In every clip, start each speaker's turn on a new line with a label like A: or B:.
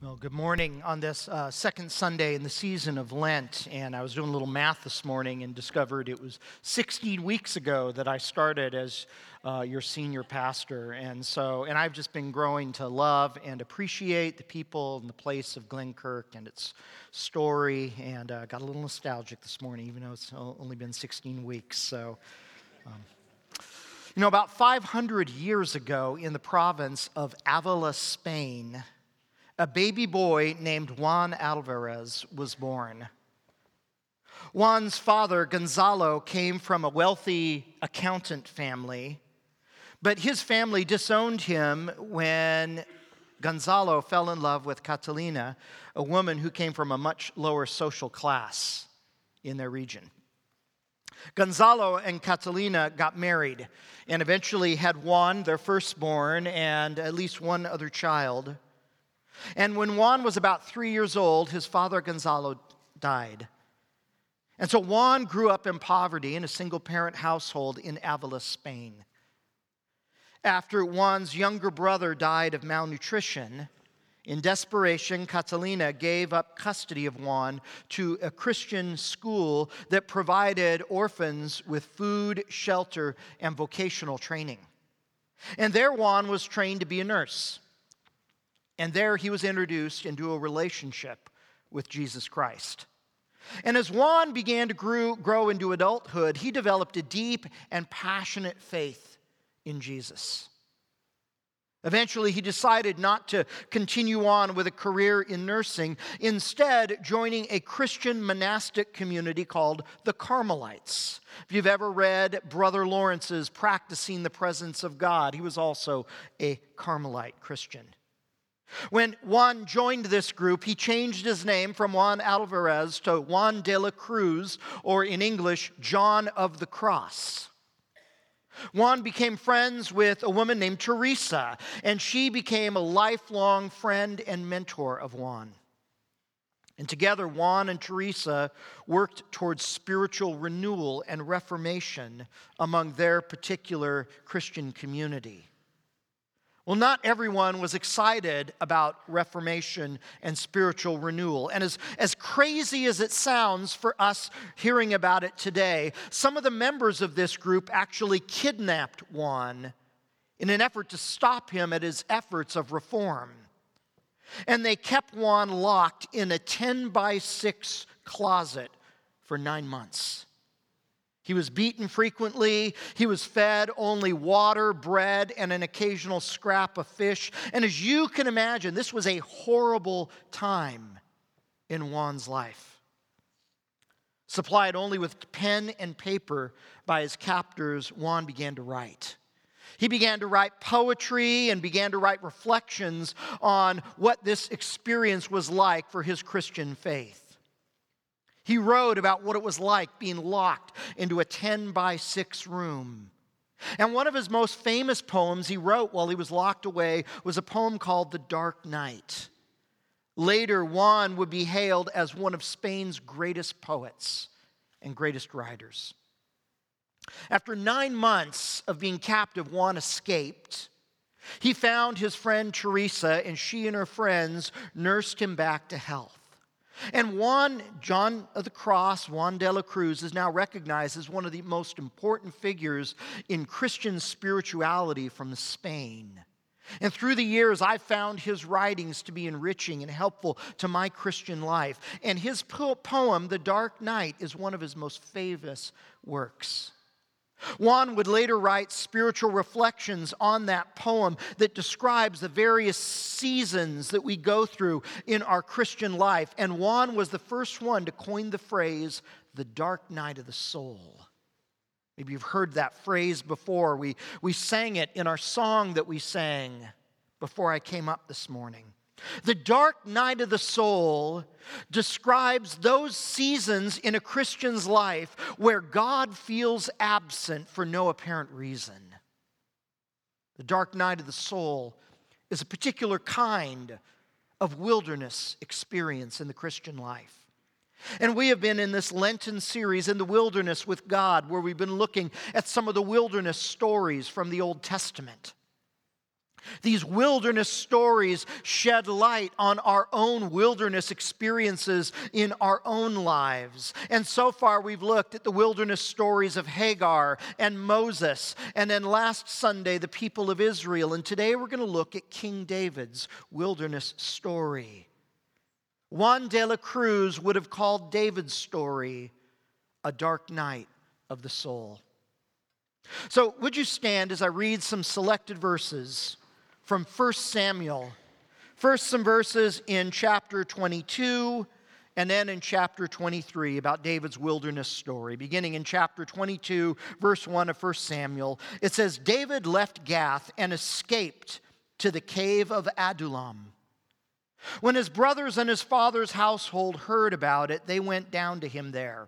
A: Well, good morning on this second Sunday in the season of Lent, and I was doing a little math this morning and discovered it was 16 weeks ago that I started as your senior pastor, and I've just been growing to love and appreciate the people and the place of Glenkirk and its story, and got a little nostalgic this morning, even though it's only been 16 weeks, about 500 years ago in the province of Avila, Spain, a baby boy named Juan Alvarez was born. Juan's father, Gonzalo, came from a wealthy accountant family, but his family disowned him when Gonzalo fell in love with Catalina, a woman who came from a much lower social class in their region. Gonzalo and Catalina got married and eventually had Juan, their firstborn, and at least one other child. And when Juan was about 3 years old, his father Gonzalo died. And so Juan grew up in poverty in a single-parent household in Avila, Spain. After Juan's younger brother died of malnutrition, in desperation, Catalina gave up custody of Juan to a Christian school that provided orphans with food, shelter, and vocational training. And there Juan was trained to be a nurse. And there he was introduced into a relationship with Jesus Christ. And as Juan began to grow into adulthood, he developed a deep and passionate faith in Jesus. Eventually, he decided not to continue on with a career in nursing, instead joining a Christian monastic community called the Carmelites. If you've ever read Brother Lawrence's Practicing the Presence of God, he was also a Carmelite Christian. When Juan joined this group, he changed his name from Juan Alvarez to Juan de la Cruz, or in English, John of the Cross. Juan became friends with a woman named Teresa, and she became a lifelong friend and mentor of Juan. And together, Juan and Teresa worked towards spiritual renewal and reformation among their particular Christian community. Well, not everyone was excited about reformation and spiritual renewal. And as crazy as it sounds for us hearing about it today, some of the members of this group actually kidnapped Juan in an effort to stop him at his efforts of reform. And they kept Juan locked in a 10-by-6 closet for 9 months. He was beaten frequently. He was fed only water, bread, and an occasional scrap of fish. And as you can imagine, this was a horrible time in Juan's life. Supplied only with pen and paper by his captors, Juan began to write. He began to write poetry and began to write reflections on what this experience was like for his Christian faith. He wrote about what it was like being locked into a 10-by-6 room. And one of his most famous poems he wrote while he was locked away was a poem called The Dark Night. Later, Juan would be hailed as one of Spain's greatest poets and greatest writers. After 9 months of being captive, Juan escaped. He found his friend Teresa, and she and her friends nursed him back to health. And Juan, John of the Cross, Juan de la Cruz, is now recognized as one of the most important figures in Christian spirituality from Spain. And through the years, I've found his writings to be enriching and helpful to my Christian life. And his poem, The Dark Night, is one of his most famous works. Juan would later write spiritual reflections on that poem that describes the various seasons that we go through in our Christian life. And Juan was the first one to coin the phrase, the dark night of the soul. Maybe you've heard that phrase before. We sang it in our song that we sang before I came up this morning. The dark night of the soul describes those seasons in a Christian's life where God feels absent for no apparent reason. The dark night of the soul is a particular kind of wilderness experience in the Christian life. And we have been in this Lenten series in the wilderness with God, where we've been looking at some of the wilderness stories from the Old Testament. These wilderness stories shed light on our own wilderness experiences in our own lives. And so far we've looked at the wilderness stories of Hagar and Moses, and then last Sunday the people of Israel. And today we're going to look at King David's wilderness story. Juan de la Cruz would have called David's story a dark night of the soul. So would you stand as I read some selected verses from 1 Samuel. First, some verses in chapter 22, and then in chapter 23 about David's wilderness story. Beginning in chapter 22, verse 1 of 1 Samuel, it says, David left Gath and escaped to the cave of Adullam. When his brothers and his father's household heard about it, they went down to him there.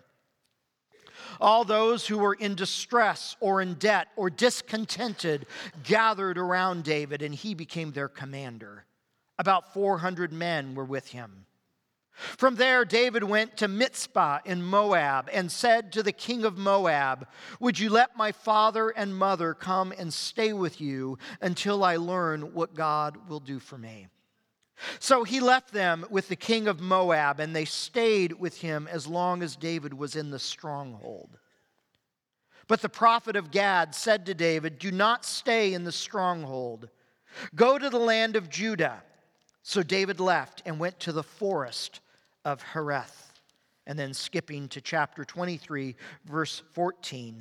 A: All those who were in distress or in debt or discontented gathered around David, and he became their commander. About 400 men were with him. From there, David went to Mizpah in Moab and said to the king of Moab, would you let my father and mother come and stay with you until I learn what God will do for me? So he left them with the king of Moab, and they stayed with him as long as David was in the stronghold. But the prophet of Gad said to David, do not stay in the stronghold. Go to the land of Judah. So David left and went to the forest of Hereth. And then skipping to chapter 23, verse 14.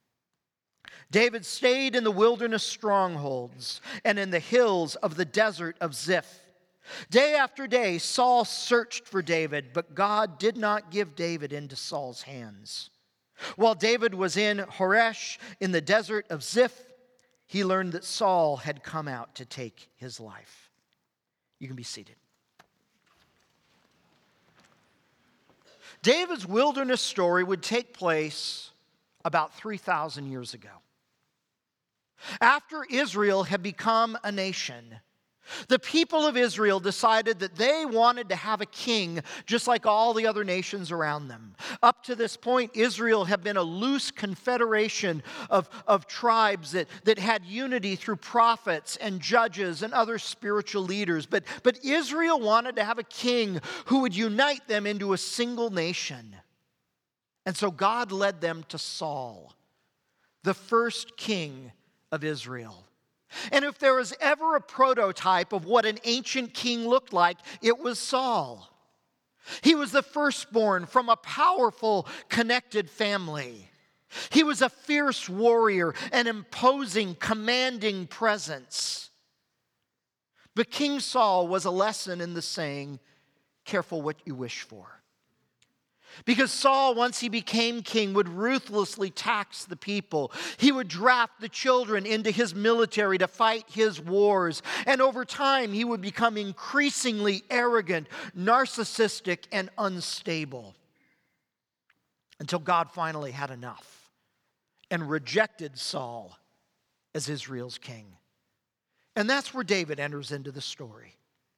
A: David stayed in the wilderness strongholds and in the hills of the desert of Ziph. Day after day, Saul searched for David, but God did not give David into Saul's hands. While David was in Horesh in the desert of Ziph, he learned that Saul had come out to take his life. You can be seated. David's wilderness story would take place about 3,000 years ago. After Israel had become a nation, the people of Israel decided that they wanted to have a king just like all the other nations around them. Up to this point, Israel had been a loose confederation of tribes that had unity through prophets and judges and other spiritual leaders. But Israel wanted to have a king who would unite them into a single nation. And so God led them to Saul, the first king of Israel. And if there was ever a prototype of what an ancient king looked like, it was Saul. He was the firstborn from a powerful, connected family. He was a fierce warrior, an imposing, commanding presence. But King Saul was a lesson in the saying, careful what you wish for. Because Saul, once he became king, would ruthlessly tax the people. He would draft the children into his military to fight his wars. And over time, he would become increasingly arrogant, narcissistic, and unstable. Until God finally had enough and rejected Saul as Israel's king. And that's where David enters into the story.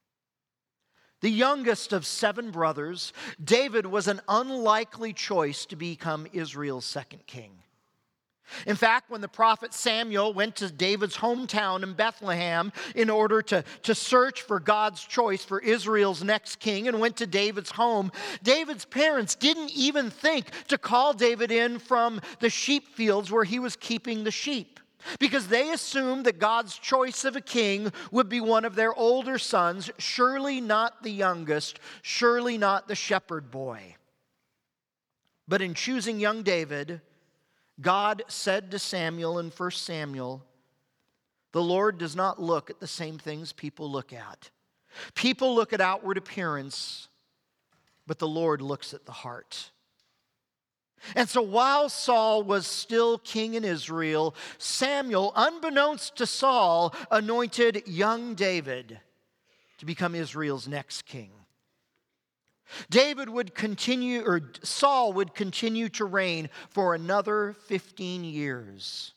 A: The youngest of 7 brothers, David was an unlikely choice to become Israel's second king. In fact, when the prophet Samuel went to David's hometown in Bethlehem in order to search for God's choice for Israel's next king and went to David's home, David's parents didn't even think to call David in from the sheep fields where he was keeping the sheep, because they assumed that God's choice of a king would be one of their older sons, surely not the youngest, surely not the shepherd boy. But in choosing young David, God said to Samuel in 1 Samuel, the Lord does not look at the same things people look at. People look at outward appearance, but the Lord looks at the heart. And so while Saul was still king in Israel, Samuel, unbeknownst to Saul, anointed young David to become Israel's next king. Saul would continue to reign for another 15 years.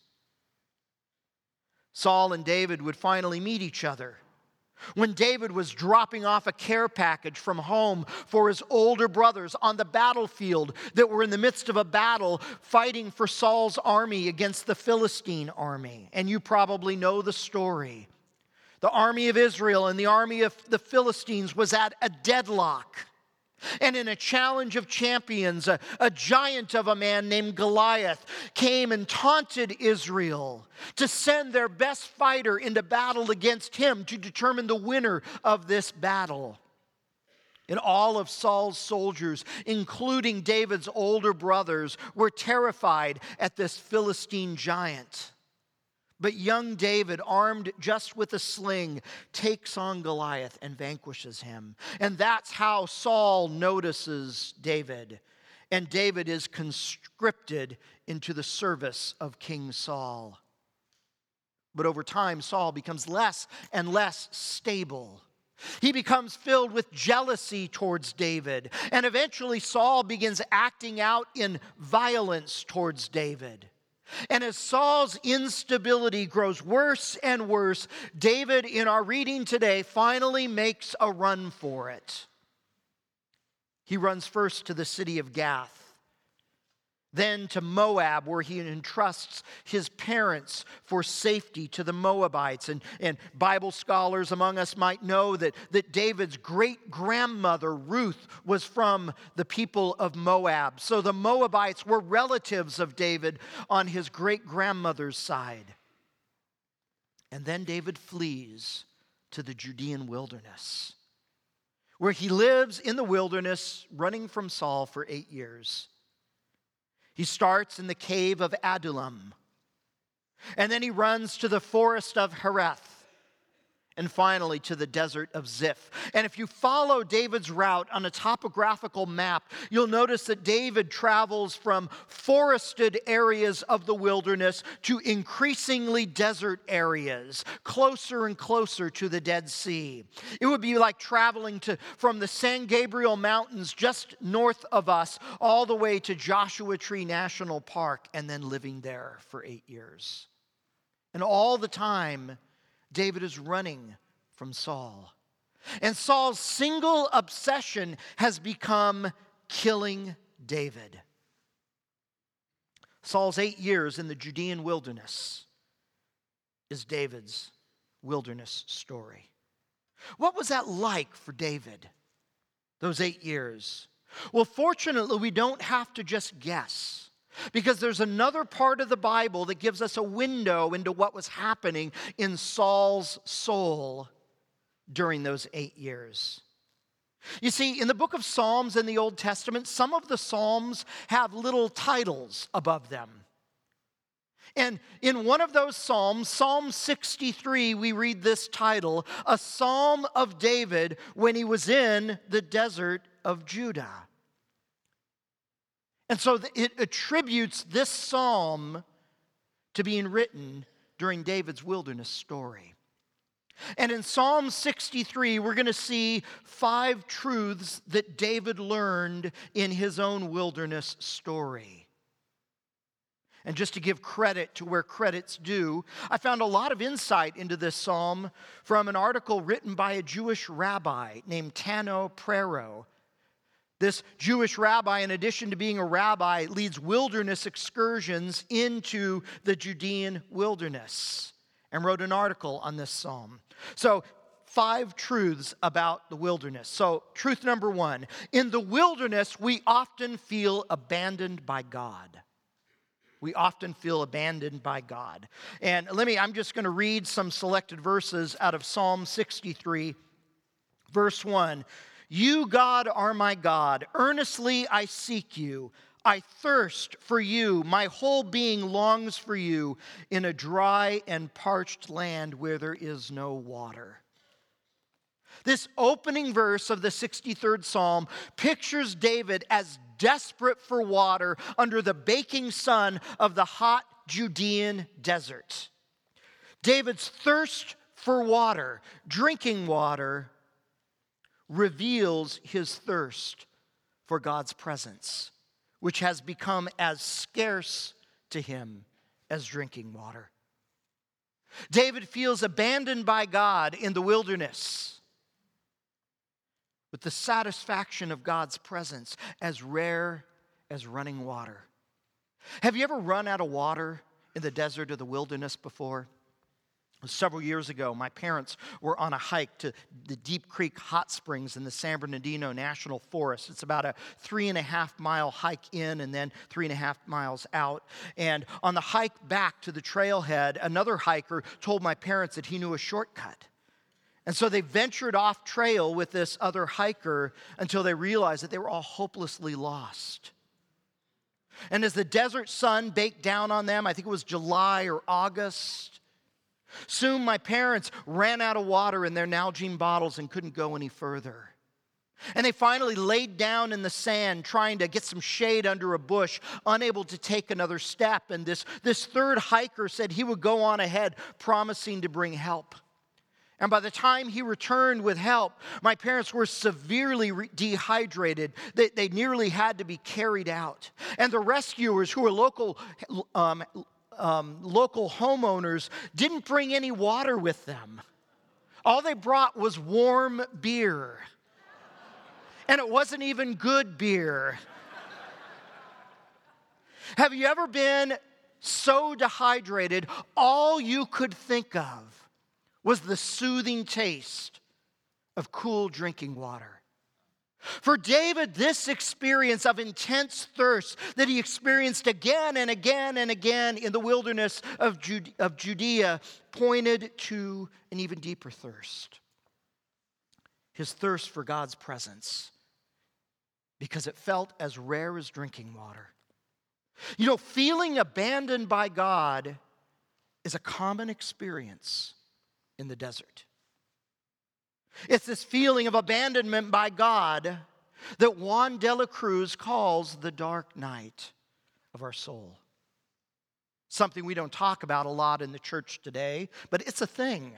A: Saul and David would finally meet each other when David was dropping off a care package from home for his older brothers on the battlefield that were in the midst of a battle fighting for Saul's army against the Philistine army. And you probably know the story. The army of Israel and the army of the Philistines was at a deadlock. And in a challenge of champions, a giant of a man named Goliath came and taunted Israel to send their best fighter into battle against him to determine the winner of this battle. And all of Saul's soldiers, including David's older brothers, were terrified at this Philistine giant. But young David, armed just with a sling, takes on Goliath and vanquishes him. And that's how Saul notices David. And David is conscripted into the service of King Saul. But over time, Saul becomes less and less stable. He becomes filled with jealousy towards David. And eventually, Saul begins acting out in violence towards David. And as Saul's instability grows worse and worse, David, in our reading today, finally makes a run for it. He runs first to the city of Gath, then to Moab, where he entrusts his parents for safety to the Moabites. And Bible scholars among us might know that David's great-grandmother, Ruth, was from the people of Moab. So the Moabites were relatives of David on his great-grandmother's side. And then David flees to the Judean wilderness, where he lives in the wilderness, running from Saul for 8 years. He starts in the cave of Adullam, and then he runs to the forest of Hereth, and finally to the desert of Ziph. And if you follow David's route on a topographical map, you'll notice that David travels from forested areas of the wilderness to increasingly desert areas, closer and closer to the Dead Sea. It would be like traveling from the San Gabriel Mountains just north of us all the way to Joshua Tree National Park and then living there for 8 years. And all the time, David is running from Saul. And Saul's single obsession has become killing David. Saul's 8 years in the Judean wilderness is David's wilderness story. What was that like for David, those 8 years? Well, fortunately, we don't have to just guess, because there's another part of the Bible that gives us a window into what was happening in Saul's soul during those 8 years. You see, in the book of Psalms in the Old Testament, some of the Psalms have little titles above them. And in one of those Psalms, Psalm 63, we read this title, "A Psalm of David when he was in the desert of Judah." And so it attributes this psalm to being written during David's wilderness story. And in Psalm 63, we're going to see 5 truths that David learned in his own wilderness story. And just to give credit to where credit's due, I found a lot of insight into this psalm from an article written by a Jewish rabbi named Tano Prero. This Jewish rabbi, in addition to being a rabbi, leads wilderness excursions into the Judean wilderness and wrote an article on this psalm. So, 5 truths about the wilderness. So, truth number 1, in the wilderness, we often feel abandoned by God. We often feel abandoned by God. And I'm just going to read some selected verses out of Psalm 63, verse 1. "You, God, are my God. Earnestly I seek you. I thirst for you. My whole being longs for you in a dry and parched land where there is no water." This opening verse of the 63rd Psalm pictures David as desperate for water under the baking sun of the hot Judean desert. David's thirst for water, drinking water, reveals his thirst for God's presence, which has become as scarce to him as drinking water. David feels abandoned by God in the wilderness, with the satisfaction of God's presence as rare as running water. Have you ever run out of water in the desert or the wilderness before? Several years ago, my parents were on a hike to the Deep Creek Hot Springs in the San Bernardino National Forest. It's about a 3.5-mile hike in and then 3.5 miles out. And on the hike back to the trailhead, another hiker told my parents that he knew a shortcut. And so they ventured off trail with this other hiker until they realized that they were all hopelessly lost. And as the desert sun baked down on them, I think it was July or August, soon my parents ran out of water in their Nalgene bottles and couldn't go any further. And they finally laid down in the sand trying to get some shade under a bush, unable to take another step. And this third hiker said he would go on ahead, promising to bring help. And by the time he returned with help, my parents were severely dehydrated. They nearly had to be carried out. And the rescuers, who were local homeowners, didn't bring any water with them. All they brought was warm beer. And it wasn't even good beer. Have you ever been so dehydrated, all you could think of was the soothing taste of cool drinking water? For David, this experience of intense thirst that he experienced again and again and again in the wilderness of Judea pointed to an even deeper thirst. His thirst for God's presence, because it felt as rare as drinking water. You know, feeling abandoned by God is a common experience in the desert. It's this feeling of abandonment by God that Juan de la Cruz calls the dark night of our soul. Something we don't talk about a lot in the church today, but it's a thing.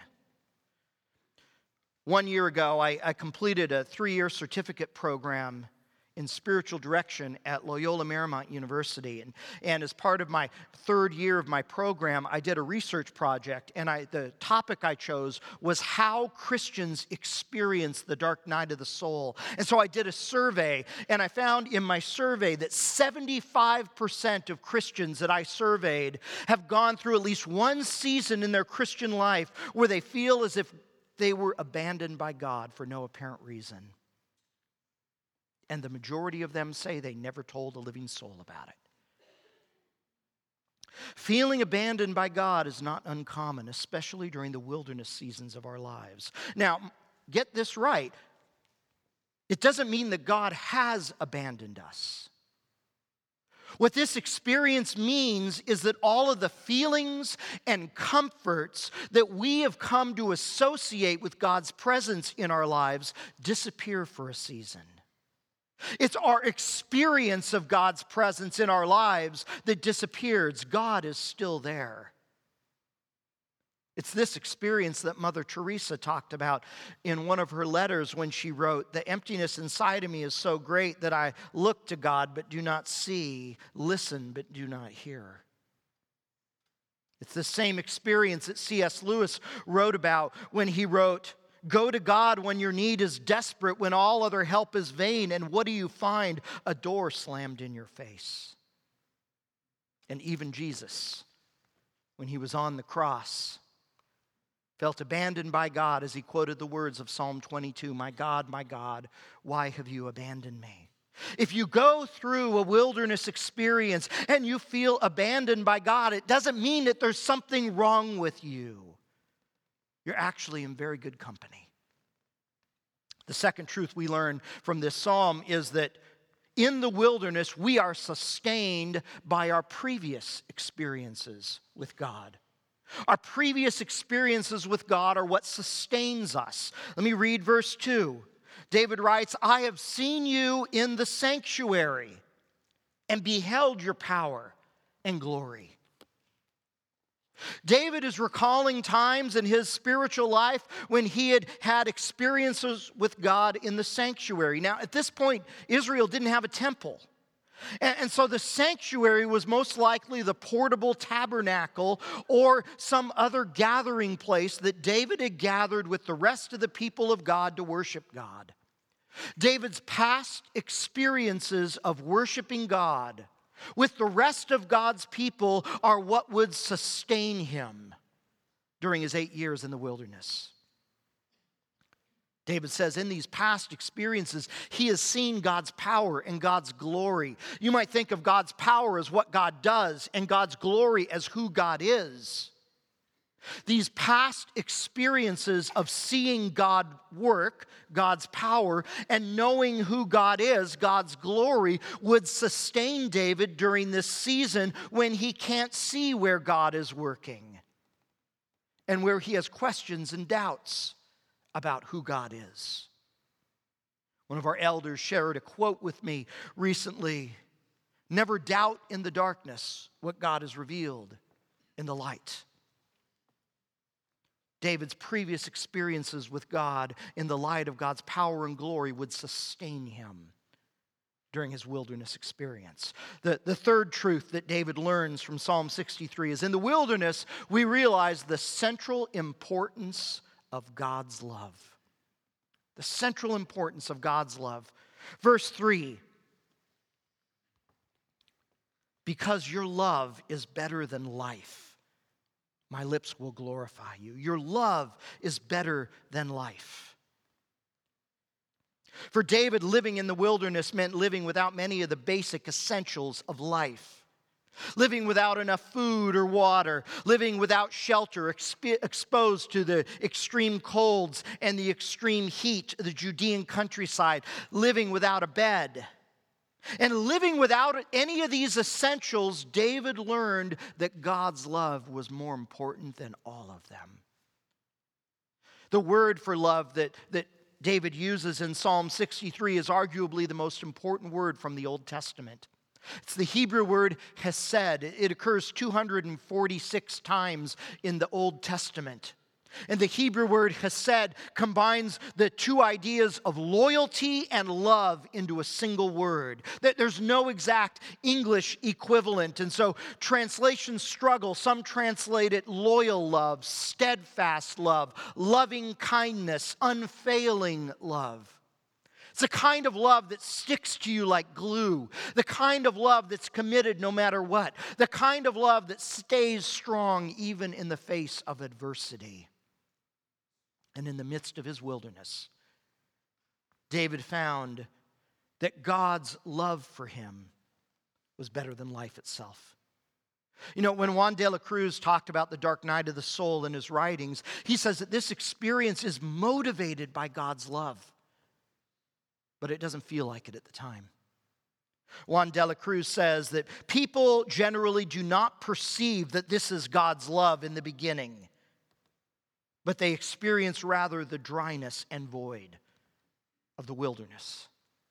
A: 1 year ago, I completed a 3-year certificate program in spiritual direction at Loyola Marymount University. And as part of my 3rd year of my program, I did a research project, and the topic I chose was how Christians experience the dark night of the soul. And so I did a survey, and I found in my survey that 75% of Christians that I surveyed have gone through at least one season in their Christian life where they feel as if they were abandoned by God for no apparent reason. And the majority of them say they never told a living soul about it. Feeling abandoned by God is not uncommon, especially during the wilderness seasons of our lives. Now, get this right. It doesn't mean that God has abandoned us. What this experience means is that all of the feelings and comforts that we have come to associate with God's presence in our lives disappear for a season. It's our experience of God's presence in our lives that disappears. God is still there. It's this experience that Mother Teresa talked about in one of her letters when she wrote, "The emptiness inside of me is so great that I look to God but do not see, listen but do not hear." It's the same experience that C.S. Lewis wrote about when he wrote, "Go to God when your need is desperate, when all other help is vain, and what do you find? A door slammed in your face." And even Jesus, when he was on the cross, felt abandoned by God as he quoted the words of Psalm 22, my God, why have you abandoned me?" If you go through a wilderness experience and you feel abandoned by God, it doesn't mean that there's something wrong with you. You're actually in very good company. The second truth we learn from this psalm is that in the wilderness, we are sustained by our previous experiences with God. Our previous experiences with God are what sustains us. Let me read verse 2. David writes, "I have seen you in the sanctuary and beheld your power and glory." David is recalling times in his spiritual life when he had had experiences with God in the sanctuary. Now, at this point, Israel didn't have a temple. And so the sanctuary was most likely the portable tabernacle or some other gathering place that David had gathered with the rest of the people of God to worship God. David's past experiences of worshiping God with the rest of God's people are what would sustain him during his 8 years in the wilderness. David says in these past experiences, he has seen God's power and God's glory. You might think of God's power as what God does and God's glory as who God is. These past experiences of seeing God work, God's power, and knowing who God is, God's glory, would sustain David during this season when he can't see where God is working and where he has questions and doubts about who God is. One of our elders shared a quote with me recently: "Never doubt in the darkness what God has revealed in the light." David's previous experiences with God in the light of God's power and glory would sustain him during his wilderness experience. The third truth that David learns from Psalm 63 is in the wilderness, we realize the central importance of God's love. The central importance of God's love. Verse 3, "Because your love is better than life, my lips will glorify you." Your love is better than life. For David, living in the wilderness meant living without many of the basic essentials of life. Living without enough food or water, living without shelter, exposed to the extreme colds and the extreme heat of the Judean countryside, living without a bed. And living without any of these essentials, David learned that God's love was more important than all of them. The word for love that David uses in Psalm 63 is arguably the most important word from the Old Testament. It's the Hebrew word hesed. It occurs 246 times in the Old Testament. And the Hebrew word hesed combines the two ideas of loyalty and love into a single word. There's no exact English equivalent, and so translations struggle. Some translate it loyal love, steadfast love, loving kindness, unfailing love. It's the kind of love that sticks to you like glue. The kind of love that's committed no matter what. The kind of love that stays strong even in the face of adversity. And in the midst of his wilderness, David found that God's love for him was better than life itself. You know, when Juan de la Cruz talked about the dark night of the soul in his writings, he says that this experience is motivated by God's love. But it doesn't feel like it at the time. Juan de la Cruz says that people generally do not perceive that this is God's love in the beginning, but they experience rather the dryness and void of the wilderness.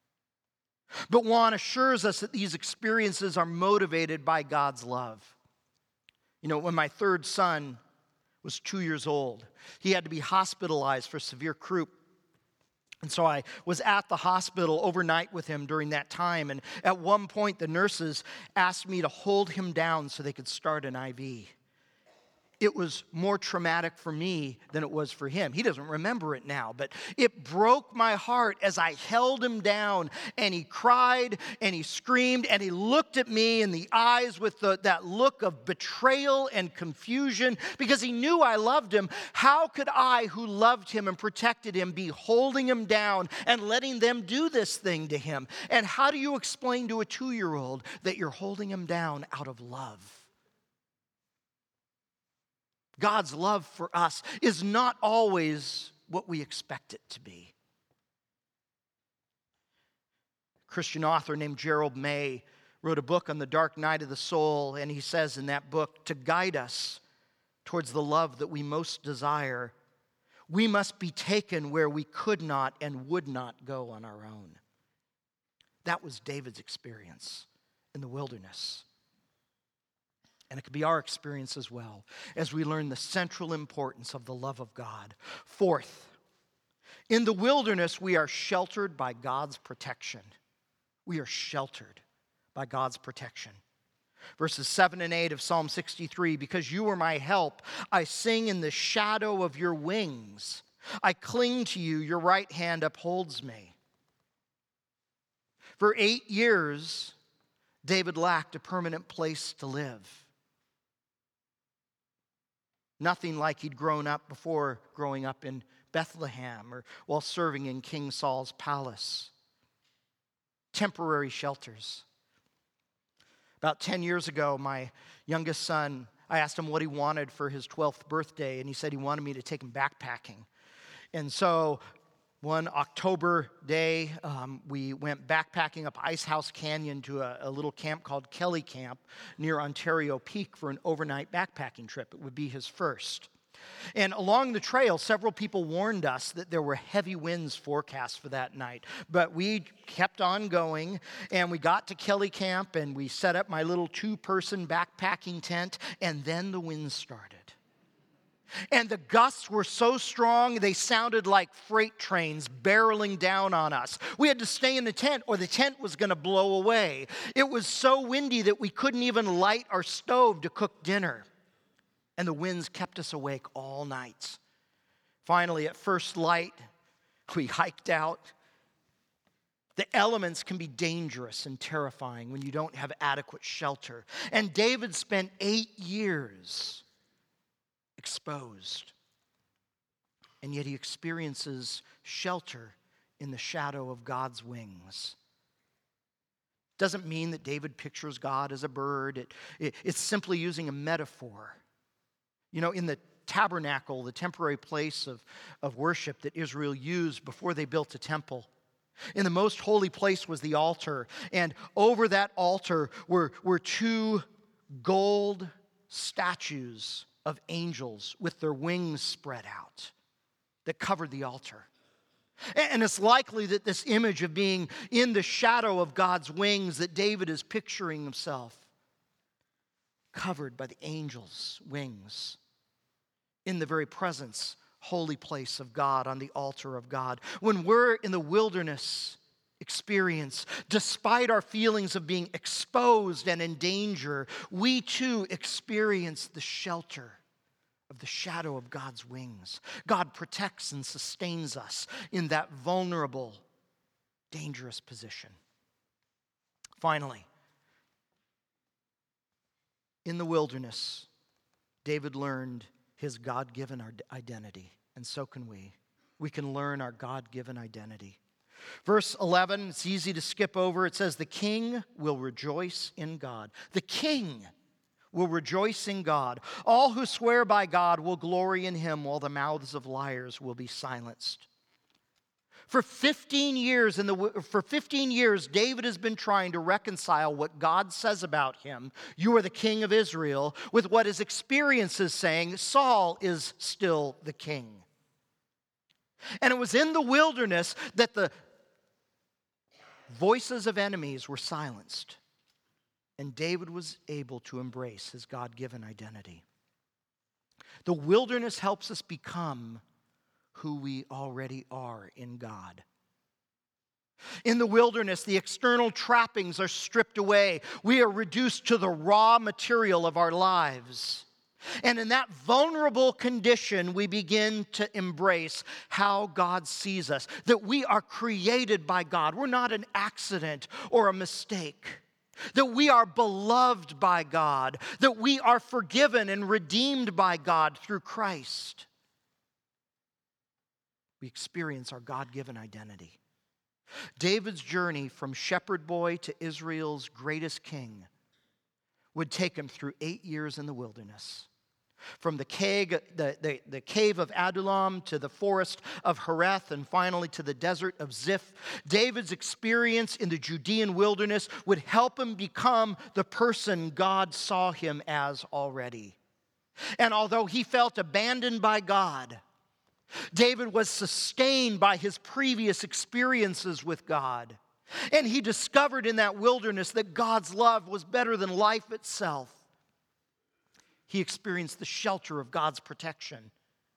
A: But Juan assures us that these experiences are motivated by God's love. You know, when my third son was 2 years old, he had to be hospitalized for severe croup. And so I was at the hospital overnight with him during that time. And at one point, the nurses asked me to hold him down so they could start an IV. It was more traumatic for me than it was for him. He doesn't remember it now, but it broke my heart as I held him down, and he cried and he screamed and he looked at me in the eyes with that look of betrayal and confusion because he knew I loved him. How could I, who loved him and protected him, be holding him down and letting them do this thing to him? And how do you explain to a 2-year-old that you're holding him down out of love? God's love for us is not always what we expect it to be. A Christian author named Gerald May wrote a book on the dark night of the soul, and he says in that book, to guide us towards the love that we most desire, we must be taken where we could not and would not go on our own. That was David's experience in the wilderness. And it could be our experience as well as we learn the central importance of the love of God. Fourth, in the wilderness, we are sheltered by God's protection. We are sheltered by God's protection. Verses 7 and 8 of Psalm 63, because you are my help, I sing in the shadow of your wings. I cling to you, your right hand upholds me. For 8 years, David lacked a permanent place to live. Nothing like he'd grown up before growing up in Bethlehem or while serving in King Saul's palace. Temporary shelters. About 10 years ago, my youngest son, I asked him what he wanted for his 12th birthday, and he said he wanted me to take him backpacking. And so one October day, we went backpacking up Icehouse Canyon to a little camp called Kelly Camp near Ontario Peak for an overnight backpacking trip. It would be his first. And along the trail, several people warned us that there were heavy winds forecast for that night. But we kept on going, and we got to Kelly Camp, and we set up my little 2-person backpacking tent, and then the winds started. And the gusts were so strong, they sounded like freight trains barreling down on us. We had to stay in the tent or the tent was going to blow away. It was so windy that we couldn't even light our stove to cook dinner. And the winds kept us awake all night. Finally, at first light, we hiked out. The elements can be dangerous and terrifying when you don't have adequate shelter. And David spent 8 years exposed. And yet he experiences shelter in the shadow of God's wings. Doesn't mean that David pictures God as a bird. It's simply using a metaphor. You know, in the tabernacle, the temporary place of worship that Israel used before they built a temple, in the most holy place was the altar. And over that altar were 2 gold statues of angels with their wings spread out that covered the altar. And it's likely that this image of being in the shadow of God's wings that David is picturing himself, covered by the angels' wings, in the very presence, holy place of God, on the altar of God. When we're in the wilderness experience, despite our feelings of being exposed and in danger, we too experience the shelter of the shadow of God's wings. God protects and sustains us in that vulnerable, dangerous position. Finally, in the wilderness, David learned his God-given identity, and so can we. We can learn our God-given identity. Verse 11, it's easy to skip over. It says, the king will rejoice in God. The king will rejoice in God. All who swear by God will glory in him, while the mouths of liars will be silenced. For 15 years, David has been trying to reconcile what God says about him, you are the king of Israel, with what his experience is saying, Saul is still the king. And it was in the wilderness that the voices of enemies were silenced, and David was able to embrace his God-given identity. The wilderness helps us become who we already are in God. In the wilderness, the external trappings are stripped away. We are reduced to the raw material of our lives. And in that vulnerable condition, we begin to embrace how God sees us, that we are created by God. We're not an accident or a mistake. That we are beloved by God, that we are forgiven and redeemed by God through Christ. We experience our God-given identity. David's journey from shepherd boy to Israel's greatest king would take him through 8 years in the wilderness. From the cave of Adullam to the forest of Hereth and finally to the desert of Ziph, David's experience in the Judean wilderness would help him become the person God saw him as already. And although he felt abandoned by God, David was sustained by his previous experiences with God. And he discovered in that wilderness that God's love was better than life itself. He experienced the shelter of God's protection.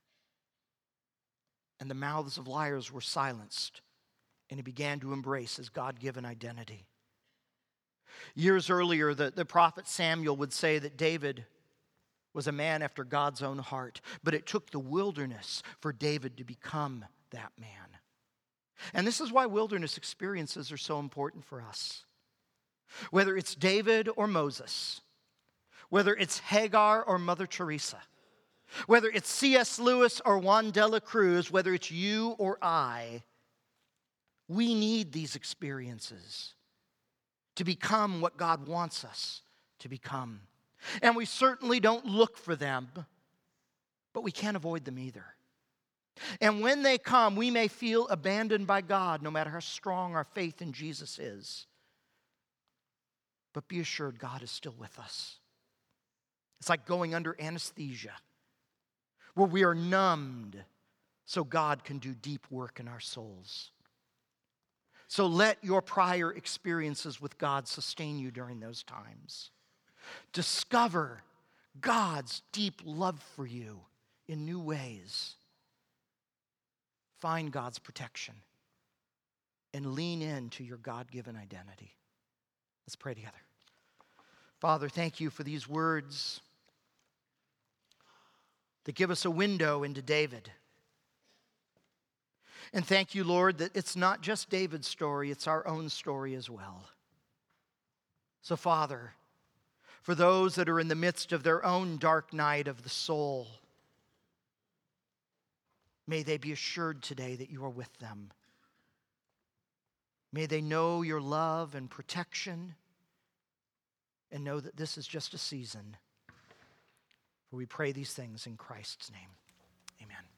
A: And the mouths of liars were silenced. And he began to embrace his God-given identity. Years earlier, the prophet Samuel would say that David was a man after God's own heart. But it took the wilderness for David to become that man. And this is why wilderness experiences are so important for us. Whether it's David or Moses, whether it's Hagar or Mother Teresa, Whether it's C.S. Lewis or Juan de la Cruz, whether it's you or I, we need these experiences to become what God wants us to become. And we certainly don't look for them, but we can't avoid them either. And when they come, we may feel abandoned by God, no matter how strong our faith in Jesus is. But be assured, God is still with us. It's like going under anesthesia, where we are numbed so God can do deep work in our souls. So let your prior experiences with God sustain you during those times. Discover God's deep love for you in new ways. Find God's protection and lean into your God-given identity. Let's pray together. Father, thank you for these words that give us a window into David. And thank you, Lord, that it's not just David's story, it's our own story as well. So, Father, for those that are in the midst of their own dark night of the soul, may they be assured today that you are with them. May they know your love and protection and know that this is just a season. For we pray these things in Christ's name. Amen.